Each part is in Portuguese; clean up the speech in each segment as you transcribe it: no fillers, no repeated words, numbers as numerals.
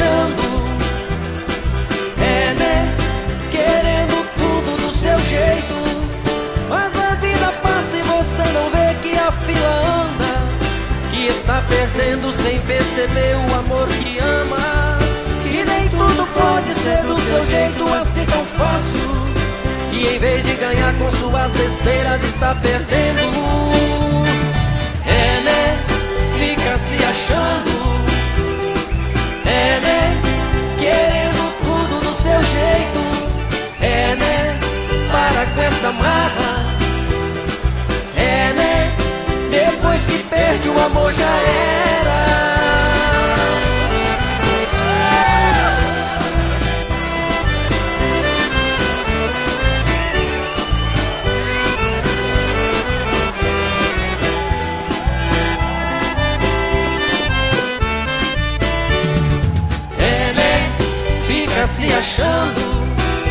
achando, querendo tudo do seu jeito. Mas a vida passa e você não vê que a fila anda, que está perdendo sem perceber o amor que ama. Que nem tudo pode ser do seu jeito assim tão fácil, que em vez de ganhar com suas besteiras está perdendo. Fica se achando, querendo tudo do seu jeito. Para com essa marra. Depois que perde o amor já era. Fica se achando,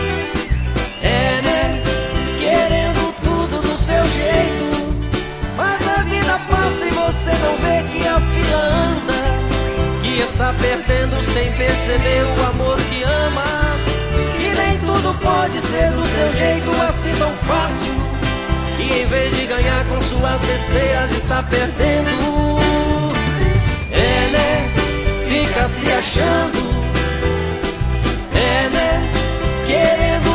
querendo tudo do seu jeito. Mas a vida passa e você não vê que a fila anda, que está perdendo sem perceber o amor que ama. E nem tudo pode ser do seu jeito assim tão fácil, que em vez de ganhar com suas besteiras está perdendo. Fica se achando, querendo